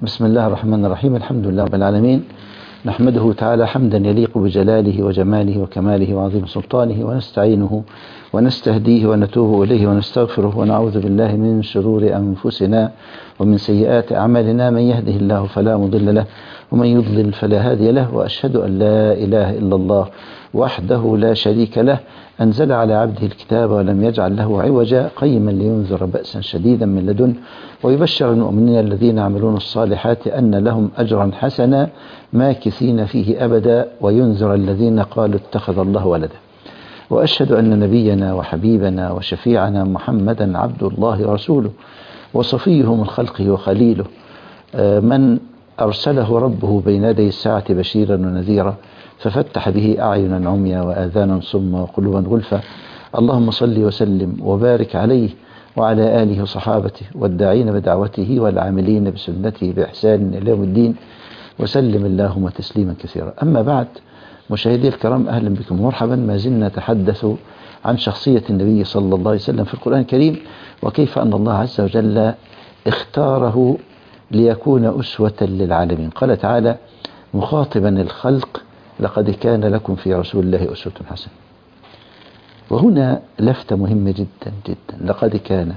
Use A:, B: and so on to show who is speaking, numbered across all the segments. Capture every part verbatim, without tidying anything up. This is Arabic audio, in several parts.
A: بسم الله الرحمن الرحيم. الحمد لله رب العالمين، نحمده تعالى حمدا يليق بجلاله وجماله وكماله وعظيم سلطانه، ونستعينه ونستهديه ونتوب إليه ونستغفره، ونعوذ بالله من شرور أنفسنا ومن سيئات أعمالنا. من يهده الله فلا مضل له، ومن يضلل فلا هادي له، وأشهد أن لا إله إلا الله وحده لا شريك له، أنزل على عبده الكتاب ولم يجعل له عوجا، قيما لينذر بأسا شديدا من لدن، ويبشر المؤمنين الذين يعملون الصالحات أن لهم أجرا حسنا ماكثين فيه أبدا، وينذر الذين قالوا اتخذ الله ولدا. وأشهد أن نبينا وحبيبنا وشفيعنا محمدا عبد الله ورسوله، وصفيه من خلقه وخليله، من أرسله ربه بين يدي الساعة بشيرا ونذيرا، ففتح به أعينا عميا وآذانا صما وقلوبا غلفا. اللهم صل وسلم وبارك عليه وعلى آله وصحابته والداعين بدعوته والعاملين بسنته بإحسان إلى يوم الدين، وسلم اللهم تسليما كثيرا. أما بعد، مشاهدي الكرام، أهلا بكم ومرحبا. ما زلنا نتحدث عن شخصية النبي صلى الله عليه وسلم في القرآن الكريم، وكيف أن الله عز وجل اختاره ليكون أسوة للعالمين. قال تعالى مخاطبا الخلق: لقد كان لكم في رسول الله أسوة حسنة. وهنا لفتة مهمة جدا جدا، لقد كان.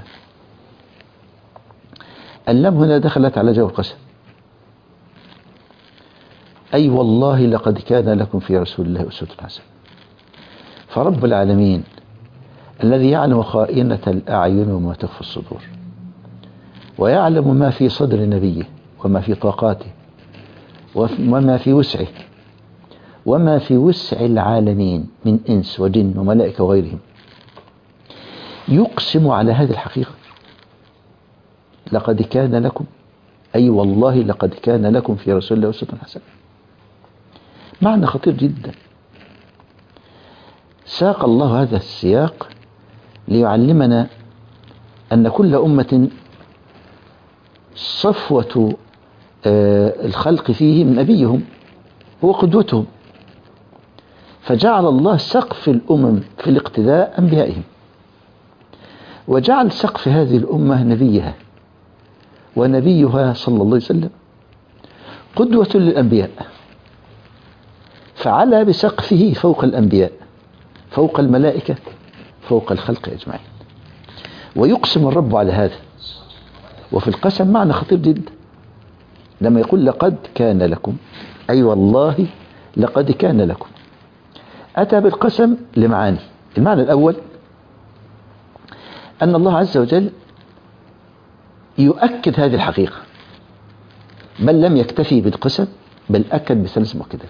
A: اللام هنا دخلت على جو القسم، أي والله لقد كان لكم في رسول الله أسوة حسنة. فرب العالمين الذي يعلم خائنة الأعين وما تخفي الصدور، ويعلم ما في صدر نبيه وما في طاقاته وما في وسعه وما في وسع العالمين من إنس وجن وملائكة وغيرهم، يقسم على هذه الحقيقة: لقد كان لكم، أي والله لقد كان لكم في رسول الله أسوة حسنة. معنى خطير جدا. ساق الله هذا السياق ليعلمنا أن كل أمة صفوة الخلق فيه من نبيهم هو قدوتهم، فجعل الله سقف الأمم في الاقتداء أنبيائهم، وجعل سقف هذه الأمة نبيها، ونبيها صلى الله عليه وسلم قدوة للأنبياء، فعلى بسقفه فوق الأنبياء، فوق الملائكة، فوق الخلق أجمعين. ويقسم الرب على هذا. وفي القسم معنى خطير جدا، لما يقول لقد كان لكم، أي والله لقد كان لكم، أتى بالقسم لمعاني. المعنى الأول أن الله عز وجل يؤكد هذه الحقيقة، بل لم يكتفي بالقسم، بل أكد بثلاث مؤكدات.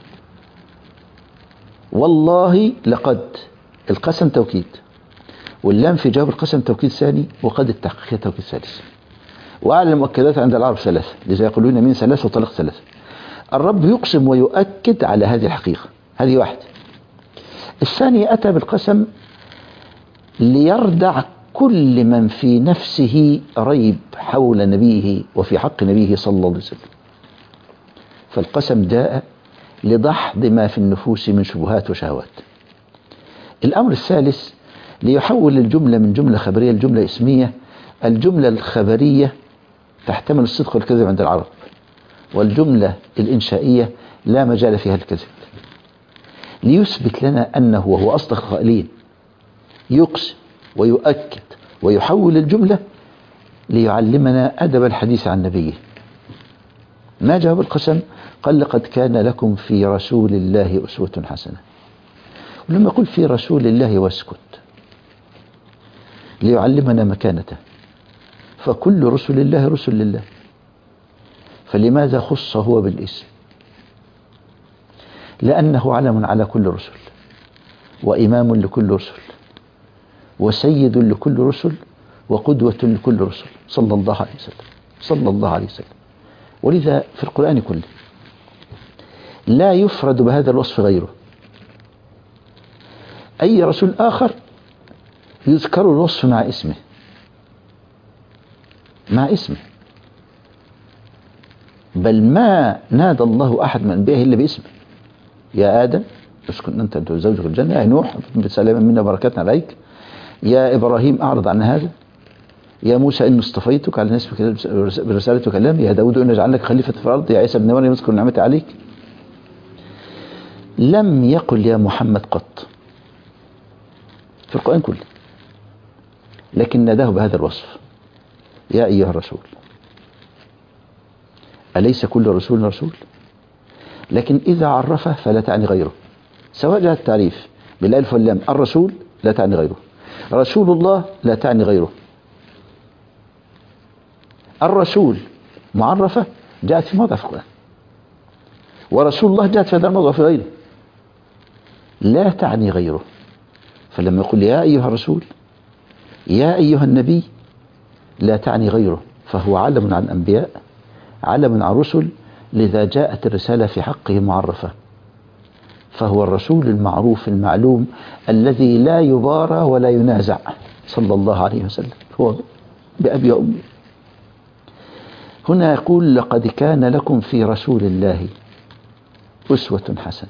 A: والله لقد، القسم توكيد، واللام في جواب القسم توكيد ثاني، وقد التحقيق توكيد ثالث. وأعلى المؤكدات عند العرب ثلاثة، لذا يقولون من ثلاثة وطلق ثلاثة. الرب يقسم ويؤكد على هذه الحقيقة، هذه واحدة. الثاني أتى بالقسم ليردع كل من في نفسه ريب حول نبيه وفي حق نبيه صلى الله عليه وسلم. فالقسم جاء لدحض ما في النفوس من شبهات وشهوات. الأمر الثالث ليحول الجملة من جملة خبرية لجملة اسمية. الجملة الخبرية تحتمل الصدق والكذب عند العرب، والجملة الإنشائية لا مجال فيها الكذب، ليثبت لنا أنه وهو أصدق القائلين يقسم ويؤكد ويحول الجملة ليعلمنا أدب الحديث عن نبيه. ما جواب القسم؟ قال لقد كان لكم في رسول الله أسوة حسنة. ولما يقول في رسول الله واسكت ليعلمنا مكانته، فكل رسل الله رسل لله، فلماذا خص هو بالاسم؟ لأنه علم على كل رسل، وإمام لكل رسل، وسيد لكل رسل، وقدوة لكل رسل، صلى الله عليه وسلم صلى الله عليه وسلم. ولذا في القرآن كله لا يفرد بهذا الوصف غيره. أي رسول آخر يذكر الوصف مع اسمه، مع اسمه، بل ما نادى الله أحد من أنبيائه إلا باسمه. يا آدم اسكن أنت وزوجك الجنة، يا نوح بسلام منا وبركاتنا عليك، يا إبراهيم أعرض عن هذا، يا موسى إني اصطفيتك على الناس برسالة وكلامي، يا داود إني أجعل لك خليفة في الأرض، يا عيسى ابن مريم اذكر نعمتي عليك. لم يقل يا محمد قط في القرآن كله، لكن ناداه بهذا الوصف: يا أيها الرسول. أليس كل رسول رسول؟ لكن إذا عرفه فلا تعني غيره، سواء جاء التعريف بالألف واللام الرسول لا تعني غيره، رسول الله لا تعني غيره. الرسول معرفة جاءت في موضع في القرآن، ورسول الله جاءت في هذا الموضع في غيره، لا تعني غيره. فلما يقول يا أيها الرسول يا أيها النبي لا تعني غيره، فهو علم عن أنبياء، علم عن رسل، لذا جاءت الرسالة في حقه معرفة، فهو الرسول المعروف المعلوم الذي لا يبارى ولا ينازع صلى الله عليه وسلم، هو بأبي وأمي. هنا يقول لقد كان لكم في رسول الله أسوة حسنة.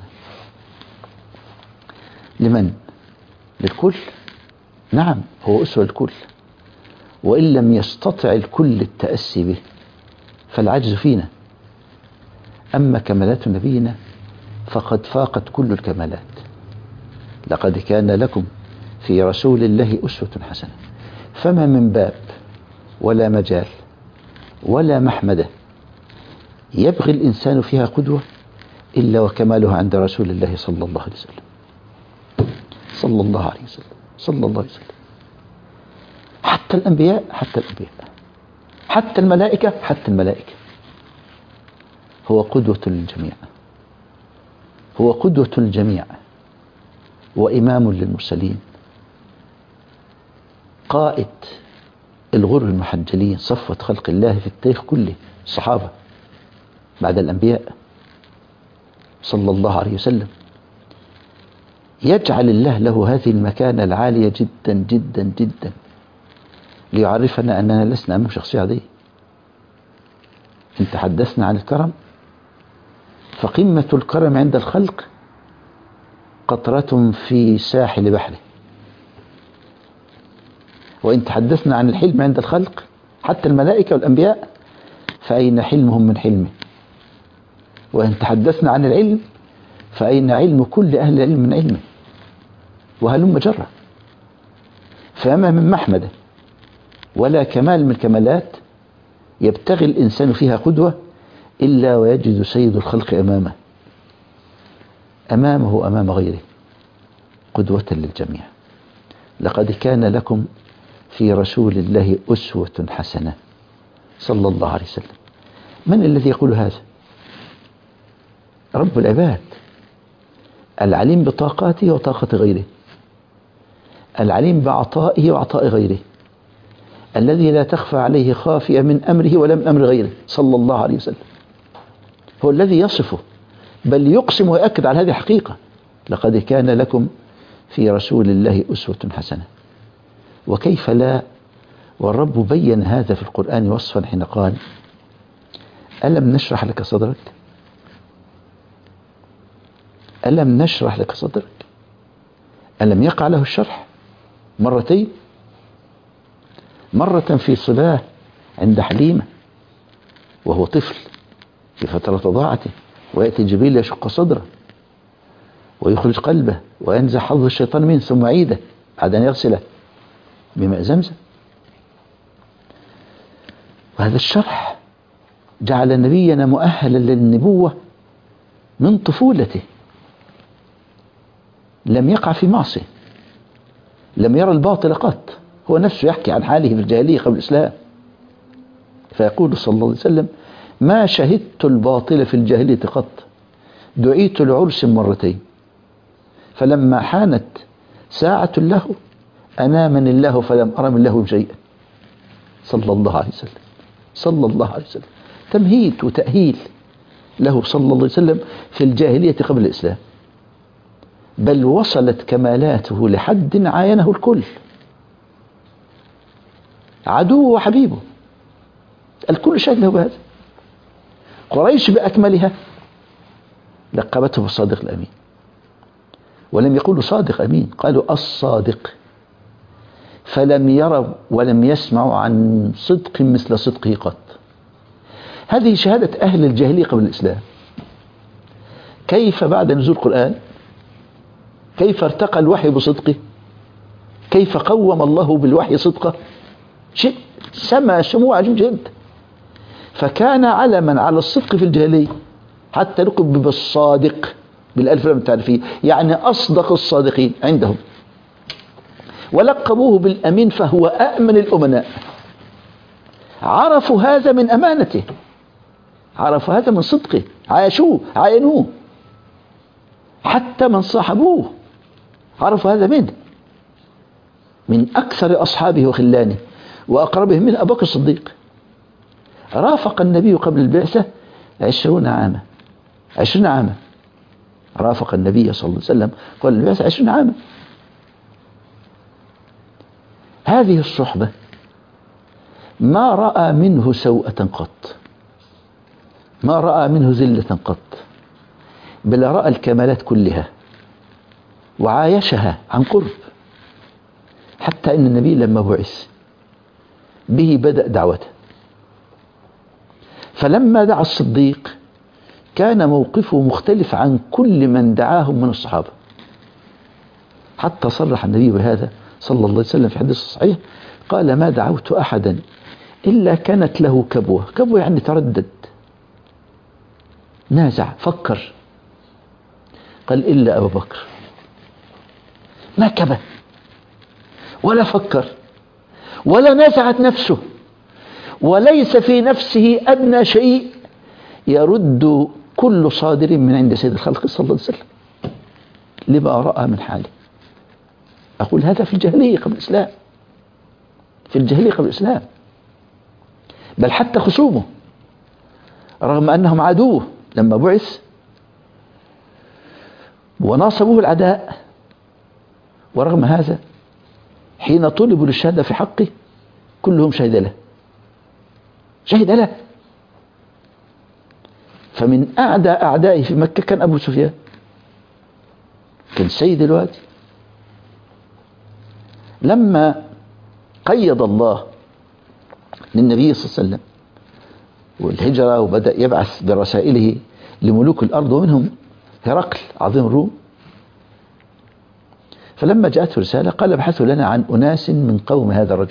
A: لمن؟ للكل؟ نعم، هو أسوة الكل، وإن لم يستطع الكل التأسي به فالعجز فينا. أما كمالات نبينا فقد فاقت كل الكمالات. لقد كان لكم في رسول الله أسوة حسنة، فما من باب ولا مجال ولا محمدة يبغي الإنسان فيها قدوة إلا وكمالها عند رسول الله صلى الله عليه وسلم صلى الله عليه وسلم صلى الله عليه وسلم. حتى الأنبياء حتى الأنبياء حتى الملائكة حتى الملائكة هو قدوة للجميع، هو قدوة للجميع وإمام للمرسلين، قائد الغر المحجلين، صفوة خلق الله في التاريخ كله، الصحابة بعد الأنبياء صلى الله عليه وسلم. يجعل الله له هذه المكانة العالية جدا جدا جدا ليعرفنا أننا لسنا أمام شخصية عادية. إن تحدثنا عن الكرم فقمة الكرم عند الخلق قطرة في ساحل بحره، وإن تحدثنا عن الحلم عند الخلق حتى الملائكة والأنبياء فأين حلمهم من حلمه، وإن تحدثنا عن العلم فأين علم كل أهل العلم من علمه، وهلم جرة. فما من محمدة ولا كمال من الكمالات يبتغي الإنسان فيها قدوة إلا ويجد سيد الخلق أمامه أمامه أمام غيره قدوة للجميع. لقد كان لكم في رسول الله أسوة حسنة صلى الله عليه وسلم. من الذي يقول هذا؟ رب العباد، العليم بطاقاته وطاقة غيره، العليم بعطائه وعطاء غيره، الذي لا تخفى عليه خافية من أمره ولا من أمر غيره صلى الله عليه وسلم. هو الذي يصفه، بل يقسم ويأكد على هذه الحقيقة: لقد كان لكم في رسول الله أسوة حسنة. وكيف لا، والرب بين هذا في القرآن وصفا حين قال: ألم نشرح لك صدرك؟ ألم نشرح لك صدرك؟ ألم يقع له الشرح مرتين؟ مرة في صباه عند حليمة وهو طفل في فترة ضاعته، ويأتي جبريل يشق صدره ويخرج قلبه وينزع حظ الشيطان منه ثم يعيده بعد أن يغسله بماء زمزم. وهذا الشرح جعل نبينا مؤهلا للنبوة من طفولته، لم يقع في معصية، لم يرى الباطل قط، هو نفسه يحكي عن حاله في الجاهلية قبل الإسلام، فيقول صلى الله عليه وسلم: ما شهدت الباطل في الجاهلية قط، دعيت لعرس مرتين، فلما حانت ساعة له أنامني الله فلم أرى من له شيئا صلى الله عليه وسلم صلى الله عليه وسلم. تمهيد وتأهيل له صلى الله عليه وسلم في الجاهلية قبل الإسلام، بل وصلت كمالاته لحد عاينه الكل، عدوه وحبيبه الكل شهد له بهذا. قريش بأكملها لقبته بالصادق الأمين، ولم يقولوا صادق أمين، قالوا الصادق. فلم يروا ولم يسمعوا عن صدق مثل صدقه قط. هذه شهادة أهل الجاهلية قبل الإسلام. كيف بعد نزول القرآن؟ كيف ارتقى الوحي بصدقه؟ كيف قوم الله بالوحي صدقه؟ شيء سما سمو عجيب جدا. فكان علما على الصدق في الجاهلية، حتى لقب بالصادق بالألف لام التعريفية، يعني أصدق الصادقين عندهم. ولقبوه بالأمين، فهو أأمن الأمناء. عرفوا هذا من أمانته، عرفوا هذا من صدقه، عايشوه عاينوه. حتى من صاحبوه عرفوا هذا منه. من أكثر أصحابه وخلانه وأقربهم من أبو بكر الصديق. رافق النبي قبل البعثة عشرون عاما، عشرين عاما رافق النبي صلى الله عليه وسلم قبل البعثة عشرين عاما. هذه الصحبة ما رأى منه سوءة قط، ما رأى منه ذلة قط، بل رأى الكمالات كلها وعايشها عن قرب. حتى إن النبي لما بعث به بدأ دعوته. فلما دعا الصديق كان موقفه مختلف عن كل من دعاهم من الصحابة. حتى صرح النبي بهذا صلى الله عليه وسلم في حديث صحيح، قال: ما دعوت أحدا إلا كانت له كبوة. كبوة يعني تردد، نازع، فكر. قال: إلا أبا بكر، ما كبه ولا فكر ولا نازعت نفسه، وليس في نفسه أدنى شيء يرد كل صادر من عند سيد الخلق صلى الله عليه وسلم لما رأى من حاله. أقول هذا في الجاهلية قبل الإسلام، في الجاهلية قبل الإسلام. بل حتى خصومه رغم أنهم عادوه لما بعث وناصبوه العداء، ورغم هذا حين طلبوا للشهادة في حقه كلهم شهد له، شهد له. فمن أعدى أعدائه في مكة كان أبو سفيان، كان سيد الوادي. لما قيض الله للنبي صلى الله عليه وسلم والهجرة وبدأ يبعث برسائله لملوك الأرض ومنهم هرقل عظيم الروم، فلما جاءته رسالة قال: ابحثوا لنا عن أناس من قوم هذا الرجل.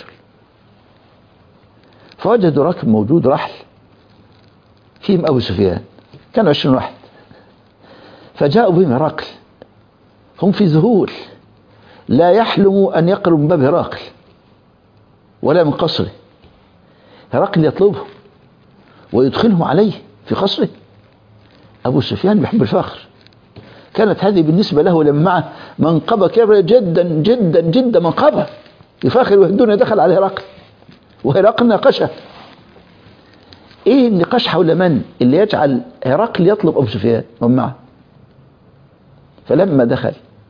A: فوجدوا راكب موجود رحل فيهم أبو سفيان، كانوا عشرين واحد. فجاءوا بهم هرقل، هم في ذهول، لا يحلموا أن يقربوا من باب هرقل ولا من قصره. هرقل يطلبهم ويدخلهم عليه في قصره. أبو سفيان بيحب الفخر، كانت هذه بالنسبة له لما معه منقبة كبيرة جدا جدا جدا، منقبة يفاخر ويهدون. دخل على هرقل وهرقل ناقشه. ايه النقاش حول من اللي يجعل هرقل يطلب أبو سفيان ومن معه؟ فلما دخل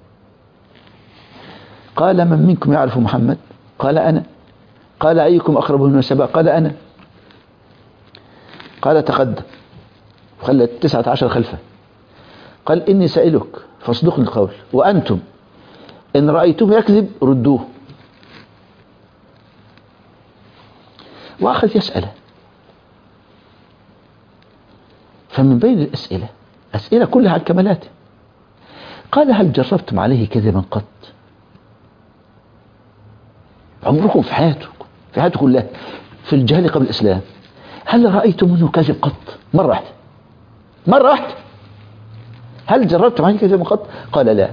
A: قال: من منكم يعرف محمد؟ قال: أنا. قال: أيكم أقرب نسبا؟ قال: أنا. قال: تقدم. خلى التسعة عشر خلفه. قال: إني سائلك فاصدقني القول، وأنتم إن رأيتم يكذب ردوه. وأخذ يسأله. فمن بين الأسئلة أسئلة كلها عن كمالاته. قال: هل جربتم عليه كذبا قط؟ عمركم في حياتكم في حياتكم كلها في الجهل قبل الإسلام هل رأيتم منه كذب قط؟ مرة واحدة، مرة واحدة. هل جربتم عليه كذبا قط؟ قال: لا.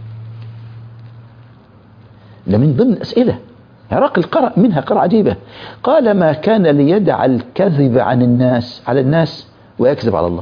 A: ده من ضمن الأسئلة. هرقل قرأ منها قرأ عجيبة. قال: ما كان ليدع الكذب عن الناس على الناس ويكذب على الله.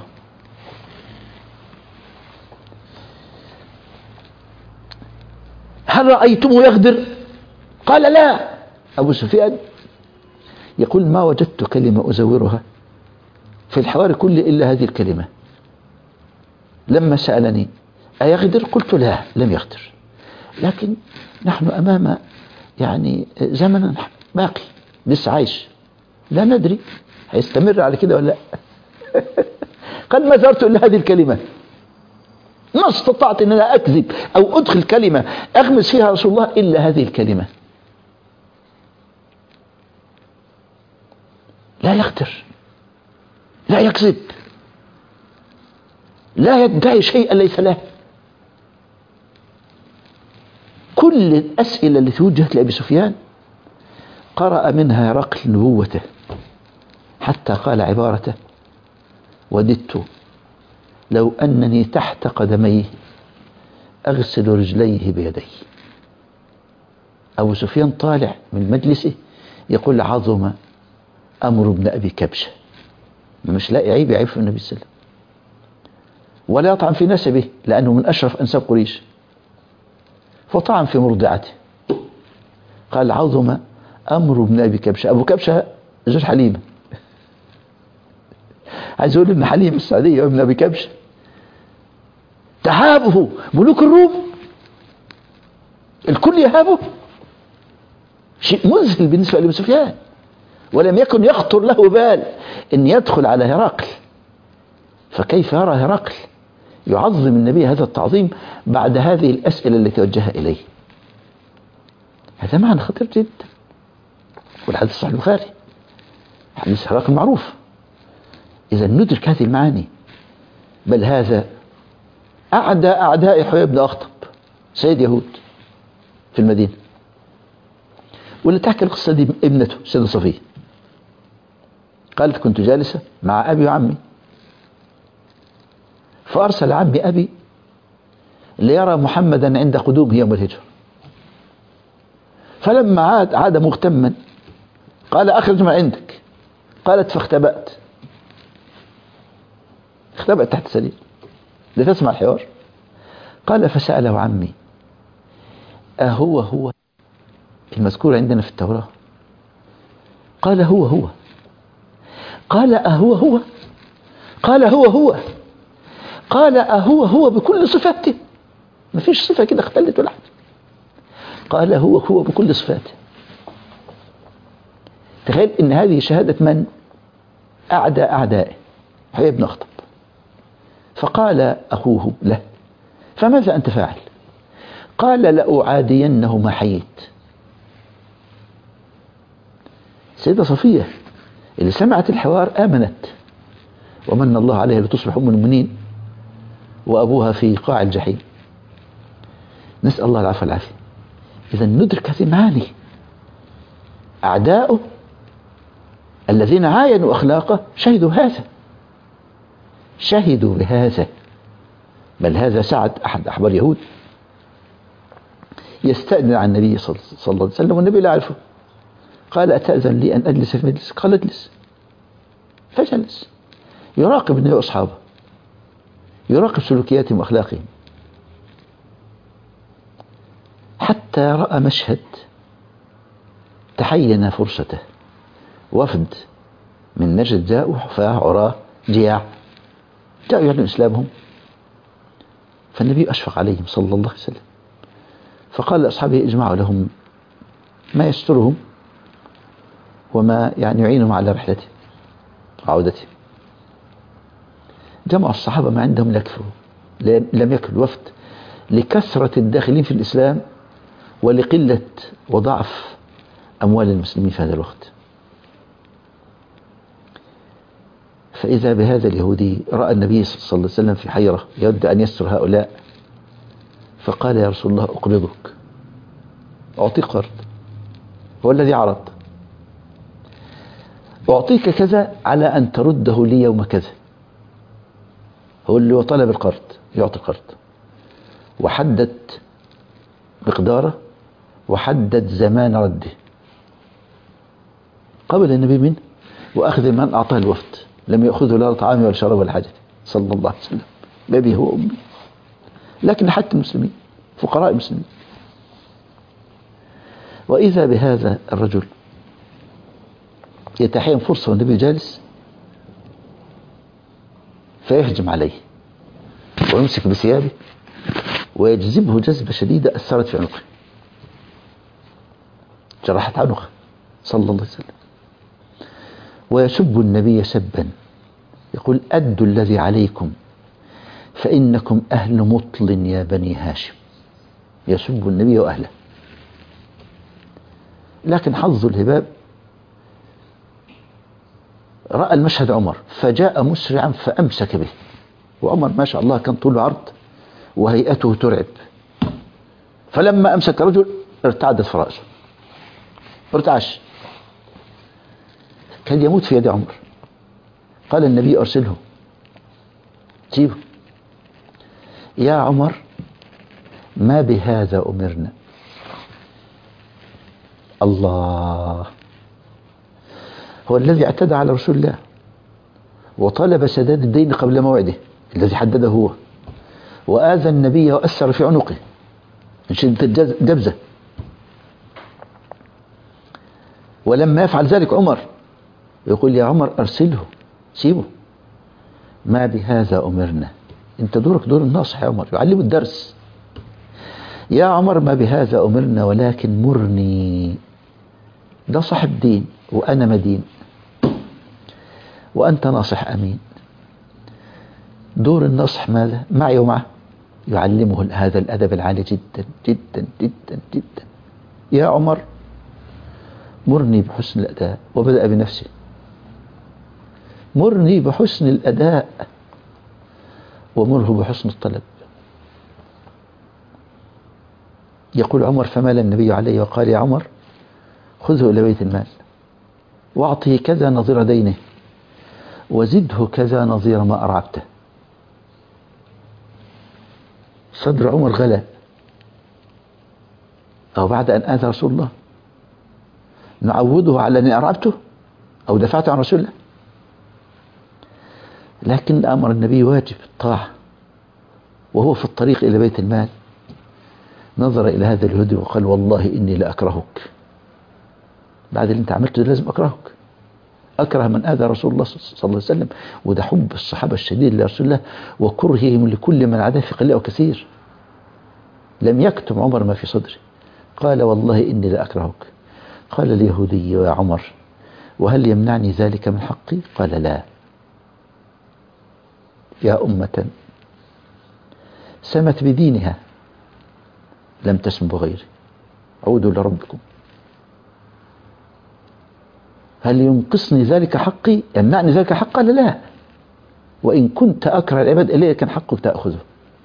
A: هل رأيتمه يغدر؟ قال: لا. أبو سفيان يقول: ما وجدت كلمة أزورها في الحوار كله إلا هذه الكلمة. لما سألني أيغدر؟ قلت: لا، لم يغدر، لكن نحن أمام يعني زمن باقي لسه عايش، لا ندري هيستمر على كده ولا لا. قد ما زرت إلا هذه الكلمة، ما استطعت أن أنا أكذب أو أدخل كلمة أغمس فيها رسول الله إلا هذه الكلمة. لا يغدر، لا يكذب، لا يدعي شيئا ليس له. كل الأسئلة التي وجهت لأبي سفيان قرأ منها هرقل نبوته، حتى قال عبارته: وددت لو أنني تحت قدميه أغسل رجليه بيدي. أبو سفيان طالع من مجلسه يقول: عظم أمر ابن أبي كبشة. مش لاقي عيب يعيب في النبي صلى الله عليه وسلم، ولا يطعن في نسبه لأنه من أشرف أنساب قريش، فطعن في مرضعته. قال: عظم أمر ابن أبي كبشة. أبو كبشة زوج حليمة، عايز يقول ابن حليم السعدية وابن أبي كبشة تهابه ملوك الروم، الكل يهابه. شيء مذهل بالنسبة لأبي سفيان، ولم يكن يخطر له بال أن يدخل على هرقل. فكيف يرى هرقل يعظم النبي هذا التعظيم بعد هذه الأسئلة التي وجهها إليه؟ هذا معنى خطير جدا. والحديث صحيح البخاري، حديث هرقل معروف. إذا ندرك هذه المعاني. بل هذا أعدى أعداء حيي بن أخطب سيد يهود في المدينة، واللي تحكي القصة دي ابنته سيدة صفية. قالت: كنت جالسة مع أبي وعمي، فأرسل عمي أبي ليرى محمدا عند قدومه يوم الهجرة، فلما عاد عاد مغتما قال: أخرج ما عندك. قالت: فاختبأت اختبأت تحت سرير لتسمع الحوار. قال: فسأله عمي: أهو هو المذكور عندنا في التوراة؟ قال: هو هو. قال: أهو هو؟ قال: هو هو. قال: أهو هو بكل صفاته؟ ما فيش صفة كده اختلت ولا حاجة. قال: هو هو بكل صفاته. تخيل ان هذه شهادة من؟ أعدى أعدائه حيي بن أخطب. فقال أخوه له: فماذا أنت فاعل؟ قال: لأعادينه ما حييت. سيدة صفية اللي سمعت الحوار آمنت، ومن الله عليها لتصبح أم المؤمنين وأبوها في قاع الجحيم. نسأل الله العافية والعافية. إذا ندرك هذه المعاني. أعداؤه الذين عاينوا أخلاقه شهدوا هذا، شهدوا بهذا. بل هذا سعد أحد أحبار يهود يستأذن عن النبي صلى الله عليه وسلم والنبي لا يعرفه. قال: أتأذن لي أن أجلس في مجلس؟ قال: اجلس. فجلس يراقب النبي وأصحابه، يراقب سلوكياتهم وأخلاقهم، حتى رأى مشهد تحين فرصته. وفد من نجد جاءوا حفاة عراة جياع، جاءوا يعلنوا إسلامهم، فالنبي أشفق عليهم صلى الله عليه وسلم، فقال لأصحابه: اجمعوا لهم ما يسترهم وما يعني يعينهم على رحلته وعودته. جمع الصحابة ما عندهم لكفوا، لم يكن الوفد لكثرة الداخلين في الإسلام ولقلة وضعف أموال المسلمين في هذا الوقت. فإذا بهذا اليهودي رأى النبي صلى الله عليه وسلم في حيرة يود أن يستر هؤلاء، فقال: يا رسول الله أقرضك، أعطيك قرض. هو الذي عرض: أعطيك كذا على أن ترده لي يوم كذا. هو اللي طلب القرض يعطي القرض، وحدد مقداره وحدد زمان رده. قبل النبي منه وأخذ من أعطاه الوفد، لم يأخذه لا طعام ولا شراب ولا حاجة صلى الله عليه وسلم، بأبي هو أمي. لكن حتى المسلمين فقراء المسلمين. وإذا بهذا الرجل يتحين فرصة والنبي جالس فيهجم عليه ويمسك بثيابه ويجذبه جذبة شديدة أثرت في عنقه، جرحت عنقه صلى الله عليه وسلم، ويسب النبي سبا يقول: أدوا الذي عليكم فإنكم أهل مطل يا بني هاشم. يسب النبي وأهله. لكن حظ الهباب رأى المشهد عمر فجاء مسرعا فأمسك به، وعمر ما شاء الله كان طوله عرض وهيئته ترعب، فلما أمسك رجل ارتعدت فراسه، ارتعش، كان يموت في يد عمر. قال النبي أرسله، سيبه يا عمر، ما بهذا أمرنا. الله، هو الذي اعتدى على رسول الله وطلب سداد الدين قبل موعده الذي حدده هو، وآذى النبي وأثر في عنقه من شدة الجبزة، ولما يفعل ذلك عمر يقول يا عمر أرسله، سيبه، ما بهذا أمرنا. انت دورك دور الناصح يا عمر، يعلم الدرس. يا عمر ما بهذا أمرنا ولكن مرني، ده صاحب دين وأنا مدين وأنت ناصح أمين، دور النصح ماذا معي ومعه؟ يعلمه هذا الأدب العالي جدا جدا جدا جدا. يا عمر مرني بحسن الأداء، وبدأ بنفسه، مرني بحسن الأداء ومره بحسن الطلب. يقول عمر فمال النبي عليه وقال يا عمر خذه إلى بيت المال واعطه كذا نظير دينه وزده كذا نظير ما أرعبته. صدر عمر غلا، أو بعد أن آذى رسول الله نعوده على أني أرعبته أو دفعت عن رسول الله؟ لكن أمر النبي واجب الطاعة، وهو في الطريق إلى بيت المال نظر إلى هذا الهدي وقال والله إني لأكرهك، بعد اللي أنت عملته لازم أكرهك، أكره من آذى رسول الله صلى الله عليه وسلم. وده حب الصحابة الشديد لرسول الله وكرههم لكل من عداه في قليل أو كثير. لم يكتم عمر ما في صدره، قال والله إني لأكرهك. قال اليهودي يا عمر وهل يمنعني ذلك من حقي؟ قال لا. يا أمة سمت بدينها لم تسم بغيره، عودوا لربكم. هل ينقصني ذلك حقي؟ يمنعني ذلك حقا؟ قال لا، وإن كنت أكره العباد إليه كان حقك تأخذه.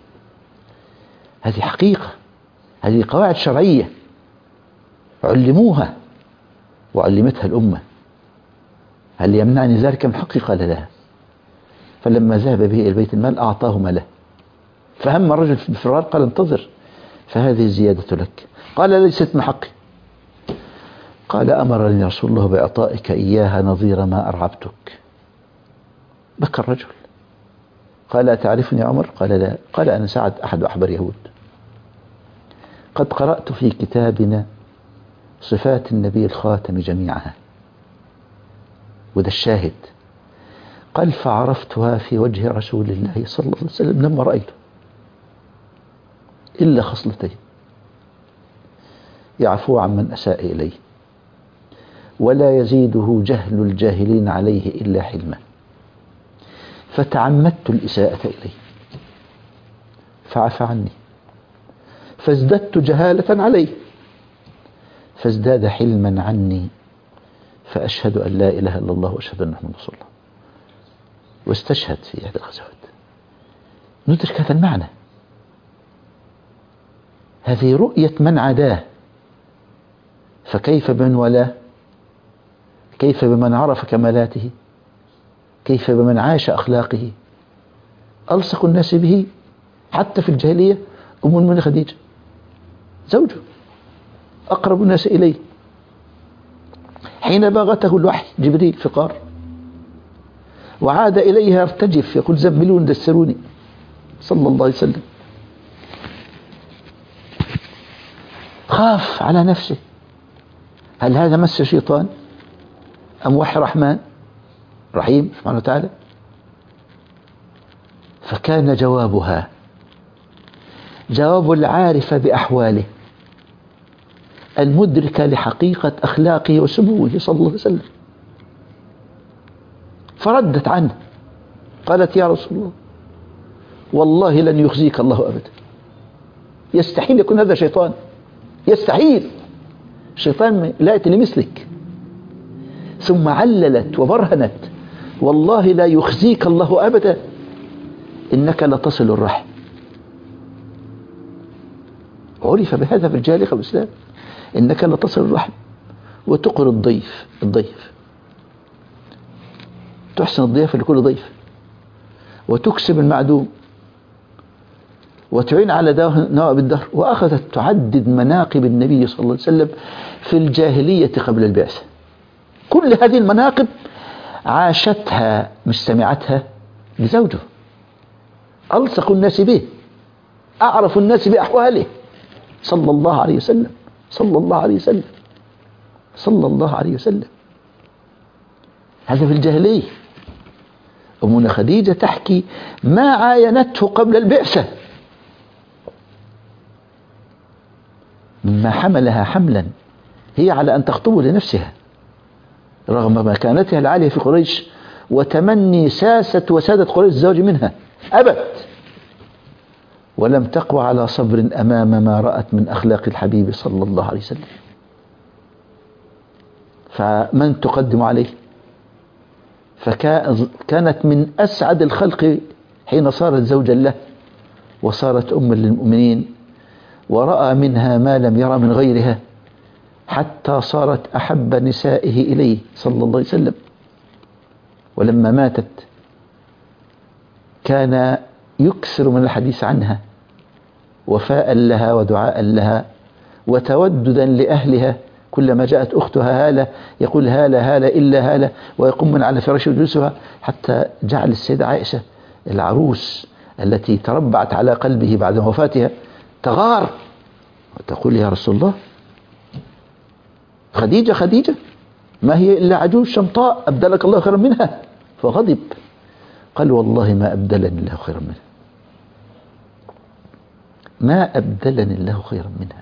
A: هذه حقيقة، هذه قواعد شرعية علموها وعلمتها الأمة. هل يمنعني ذلك من حقي؟ قال لا. فلما ذهب به إلى بيت المال أعطاه ماله، فهم الرجل في الفرار قال انتظر فهذه الزيادة لك. قال ليست من حقي. قال أمرني رسول الله بإعطائك إياها نظير ما أرعبتك. بكى الرجل، قال أتعرفني يا عمر؟ قال لا. قال أنا سعد أحد أحبار يهود، قد قرأت في كتابنا صفات النبي الخاتم جميعها، وده الشاهد. قال فعرفتها في وجه رسول الله صلى الله عليه وسلم لما رأيته إلا خصلتين: يعفو عن من أساء إليه، ولا يزيده جهل الجاهلين عليه إلا حلما. فتعمدت الإساءة إليه فعفى عني، فازددت جهالة عليه فازداد حلما عني، فأشهد أن لا إله إلا الله وأشهد أن محمدا رسول الله. واستشهد في إحدى الغزوات. ندرك هذا المعنى، هذه رؤية من عداه، فكيف بمن والاه؟ كيف بمن عرف كمالاته؟ كيف بمن عاش أخلاقه؟ ألصق الناس به حتى في الجاهلية أم المؤمنين خديجة زوجه، أقرب الناس إليه، حين باغته الوحي جبريل في قار وعاد إليها يرتجف يقول زملون دسروني صلى الله عليه وسلم. خاف على نفسه، هل هذا مس شيطان أم وحي رحمن رحيم سبحانه وتعالى؟ فكان جوابها جواب العارف بأحواله المدرك لحقيقة أخلاقه وسموه صلى الله عليه وسلم. فردت عنه قالت يا رسول الله والله لن يخزيك الله أبدا. يستحيل يكون هذا شيطان، يستحيل، شيطان لا يأتي لمثلك. ثم عللت وبرهنت والله لا يخزيك الله أبدا، إنك لتصل الرحم. عرف بهذا في الجاهلية قبل الإسلام، إنك لتصل الرحم وتقر الضيف الضيف تحسن الضيافة لكل ضيف، وتكسب المعدوم، وتعين على نوائب الدهر. وأخذت تعدد مناقب النبي صلى الله عليه وسلم في الجاهلية قبل البعثة. كل هذه المناقب عاشتها مش سمعتها بزوجه، ألصق الناس به، أعرف الناس بأحواله، صلى الله عليه وسلم صلى الله عليه وسلم صلى الله عليه وسلم. هذا في الجاهلية. أمنا خديجة تحكي ما عاينته قبل البعثة، مما حملها حملا هي على أن تخطبه لنفسها رغم مكانتها العالية في قريش وتمني ساسة وسادة قريش الزواج منها، أبت ولم تقوى على صبر أمام ما رأت من أخلاق الحبيب صلى الله عليه وسلم. فمن تقدم عليه؟ فكانت من أسعد الخلق حين صارت زوجا له وصارت أما للمؤمنين، ورأى منها ما لم يرى من غيرها، حتى صارت أحب نسائه إليه صلى الله عليه وسلم. ولما ماتت كان يكثر من الحديث عنها وفاء لها ودعاء لها وتوددا لأهلها. كلما جاءت أختها هالة يقول هالة هالة إلا هالة، ويقوم من على فراش يجلسها، حتى جعل السيدة عائشة العروس التي تربعت على قلبه بعد وفاتها تغار وتقول يا رسول الله خديجة خديجة ما هي إلا عجوز شمطاء أبدلك الله خيرا منها. فغضب قال والله ما أبدلني الله خيرا منها، ما أبدلني الله خيرا منها.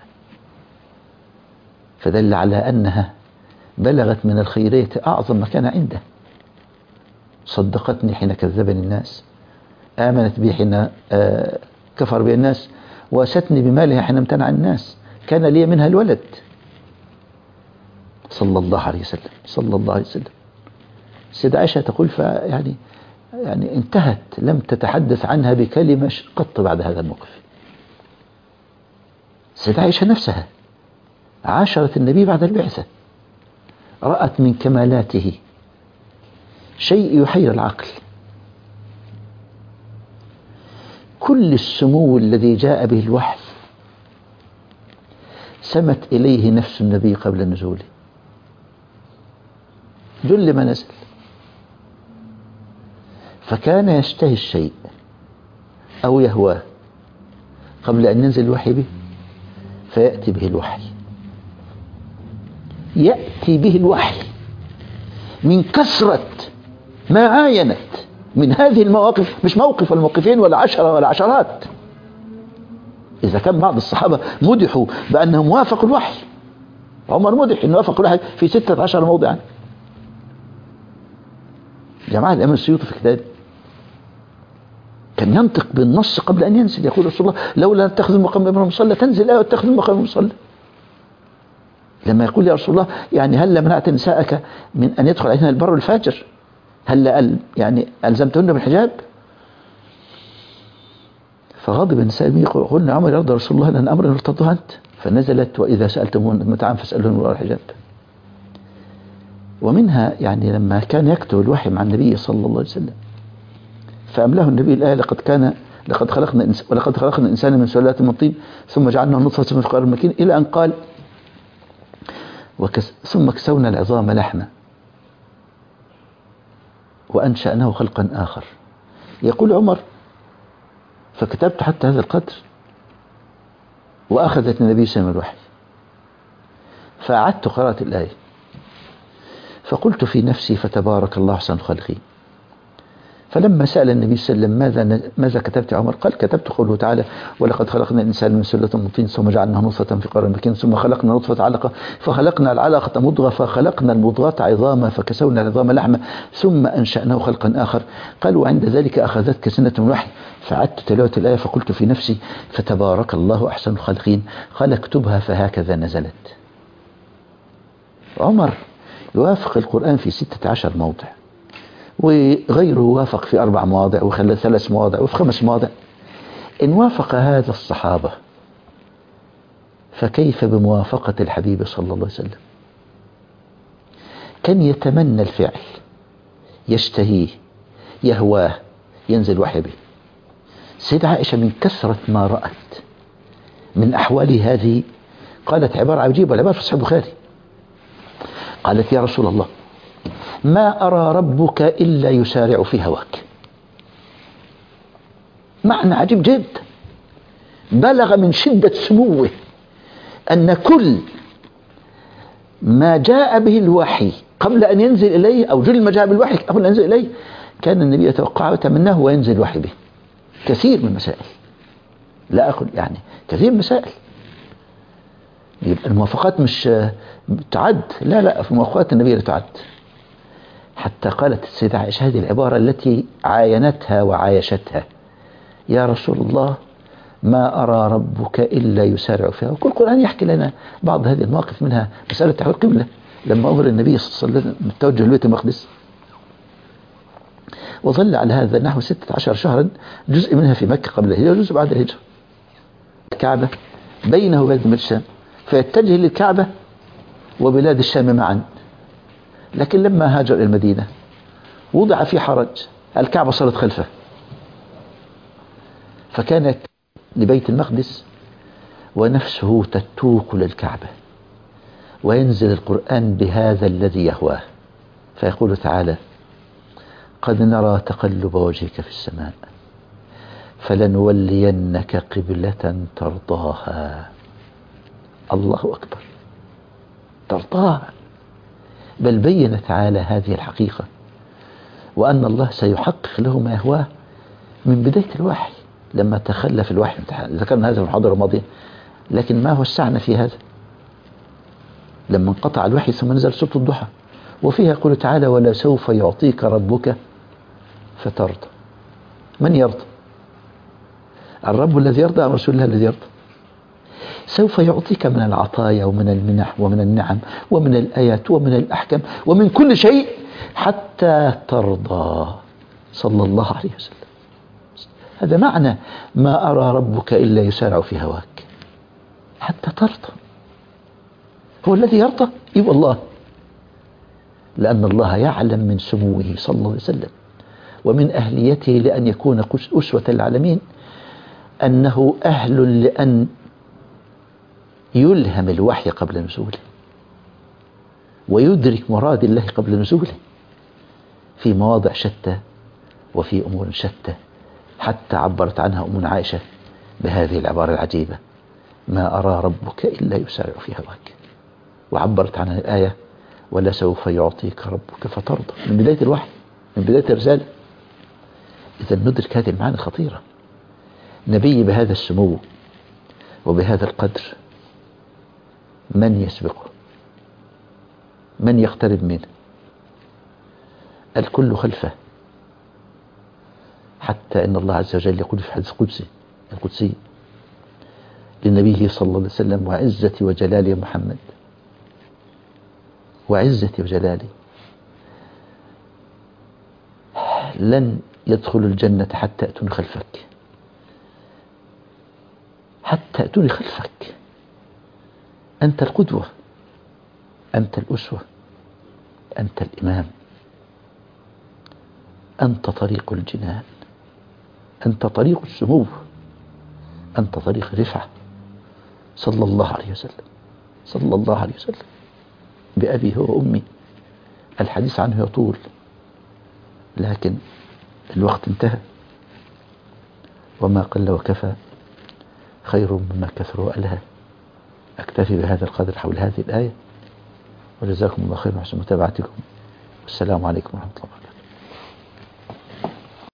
A: فدل على أنها بلغت من الخيرية أعظم ما كان عنده. صدقتني حين كذبني الناس، آمنت بي حين آه كفر بي الناس، واستني بمالها حين امتنع الناس، كان لي منها الولد، صلى الله عليه وسلم صلى الله عليه وسلم. السيدة عائشة تقول فيعني يعني انتهت، لم تتحدث عنها بكلمة قط بعد هذا الموقف. السيدة عائشة نفسها عاشرت النبي بعد البعثة، رأت من كمالاته شيء يحير العقل. كل السمو الذي جاء به الوحي سمت إليه نفس النبي قبل نزوله، جل ما نزل. فكان يشتهي الشيء أو يهواه قبل أن ينزل الوحي به، فيأتي به الوحي يأتي به الوحي من كثرة ما عاينت من هذه المواقف، مش موقف ولا موقفين ولا عشرة ولا عشرات. إذا كان بعض الصحابة مدحوا بأنهم وافقوا الوحي، عمر مدح أنه وافق الوحي في ستة عشر موضعا. جماعة الإمام السيوطي في كتابه كان ينطق بالنص قبل أن ينزل، يقول رسول الله لولا تأخذ المقام من المصلى تنزل آية وتأخذ المقام من المصلى. لما يقول يا رسول الله يعني هل منعت نساءك من أن يدخل عليهن البر والفاجر، هل يعني ألزمتهن بالحجاب؟ فغضب النساء قلنا عمر يرضى رسول الله لأن أمر ارتضاه أنت، فنزلت وإذا سألتمون متاعا فاسألوهن وراء الحجاب. ومنها يعني لما كان يكتب الوحي مع النبي صلى الله عليه وسلم فأملاه النبي الآية لقد كان لقد خلقنا ولقد خلقنا الإنسان من سلالة من طين ثم جعلناه نطفة في قرار مكين، إلى أن قال وكس ثم كسونا العظام لحما وأنشأناه خلقا آخر. يقول عمر فكتبت حتى هذا القدر وأخذت النبي صلى الله عليه وسلم الوحي، فأعدت قراءة الآية فقلت في نفسي فتبارك الله أحسن الخالقين. فلما سأل النبي صلى الله عليه وسلم ماذا ماذا كتبت يا عمر؟ قال كتبت قوله تعالى ولقد خلقنا الإنسان من سلالة من طين ثم جعلناه نطفة في قرار مكين ثم خلقنا نطفة علقة فخلقنا العلقة مضغة فخلقنا المضغة عظاما فكسونا العظام لحما ثم أنشأناه خلقا آخر. قال وعند ذلك أخذتك سنة من الوحي فعدت تلاوة الآية فقلت في نفسي فتبارك الله أحسن الخالقين. قال اكتبها فهكذا نزلت. عمر يوافق القرآن في ستة عشر موضع وغيره وافق في أربع مواضع وخلى ثلاث مواضع وفي خمس مواضع. إن وافق هذا الصحابة فكيف بموافقة الحبيب صلى الله عليه وسلم؟ كان يتمنى الفعل، يشتهيه، يهواه، ينزل وحي به. سيدة عائشة من كثرة ما رأت من أحوال هذه قالت عبارة عجيبة، والعبارة في صحيح البخاري، قالت: يا رسول الله، ما أرى ربك إلا يسارع في هواك. معنى عجيب جدا، بلغ من شدة سموه أن كل ما جاء به الوحي قبل أن ينزل إليه، أو جل ما جاء بالوحي قبل أن ينزل إليه، كان النبي يتوقعه ويتمناه وينزل الوحي به. كثير من المسائل، لا أقول يعني كثير من المسائل، يبقى الموافقات مش تعد، لا لا، في موافقات النبي لا تعد. حتى قالت السيدة عائشة هذه العبارة التي عاينتها وعايشتها: يا رسول الله، ما أرى ربك إلا يسارع فيها. وكل القرآن يحكي لنا بعض هذه المواقف، منها مسألة تحويل القبلة لما أمر النبي صلى الله عليه وسلم بالتوجه لبيت المقدس، وظل على هذا نحو ستة عشر شهرا، جزء منها في مكة قبل الهجرة وجزء بعد الهجرة. الكعبة بينه وبين بلاد الشام، فيتجه للكعبة وبلاد الشام معا. لكن لما هاجر إلى المدينة وضع في حرج، الكعبة صارت خلفه، فكان لبيت المقدس ونفسه تتوق للكعبة، وينزل القرآن بهذا الذي يهواه، فيقول تعالى: قد نرى تقلب وجهك في السماء فلنولينك قبلة ترضاها. الله أكبر، ترضاها. بل بين تعالى هذه الحقيقة، وأن الله سيحقق له ما يهواه من بداية الوحي. لما تخلف الوحي، ذكرنا هذا في المحاضرة الماضية، لكن ما هو السعنة في هذا؟ لما انقطع الوحي ثم نزل سورة الضحى، وفيها يقول تعالى: ولا سوف يعطيك ربك فترضى. من يرضى؟ الرب الذي يرضى أم رسول الله الذي يرضى؟ سوف يعطيك من العطايا ومن المنح ومن النعم ومن الآيات ومن الأحكام ومن كل شيء حتى ترضى، صلى الله عليه وسلم. هذا معنى ما أرى ربك إلا يسارع في هواك، حتى ترضى. هو الذي يرضى؟ إي والله، لأن الله يعلم من سموه صلى الله عليه وسلم ومن أهليته لأن يكون أسوة للعالمين أنه أهل لأن يلهم الوحي قبل نزوله، ويدرك مراد الله قبل نزوله في مواضع شتى وفي أمور شتى، حتى عبرت عنها أمنا عائشة بهذه العبارة العجيبة: ما أرى ربك إلا يسارع في هواك. وعبرت عنها الآية: ولا سوف يعطيك ربك فترضى، من بداية الوحي، من بداية الرسالة. إذا ندرك هذه المعاني الخطيرة. نبي بهذا السمو وبهذا القدر، من يسبقه؟ من يقترب منه؟ الكل خلفه، حتى إن الله عز وجل يقول في حديث قدسي القدسي لنبيه صلى الله عليه وسلم: وعزتي وجلالي محمد، وعزتي وجلالي لن يدخل الجنة حتى أتوني خلفك، حتى أتوني خلفك. أنت القدوة، أنت الأسوة، أنت الإمام، أنت طريق الجنان، أنت طريق السمو، أنت طريق الرفعة، صلى الله عليه وسلم، صلى الله عليه وسلم. بأبي هو وأمي، الحديث عنه يطول، لكن الوقت انتهى، وما قل وكفى خير مما كثر وألهى. أكتفي بهذا القدر حول هذه الآية، وجزاكم الله خير وحسن متابعتكم، والسلام عليكم ورحمة الله وبركاته.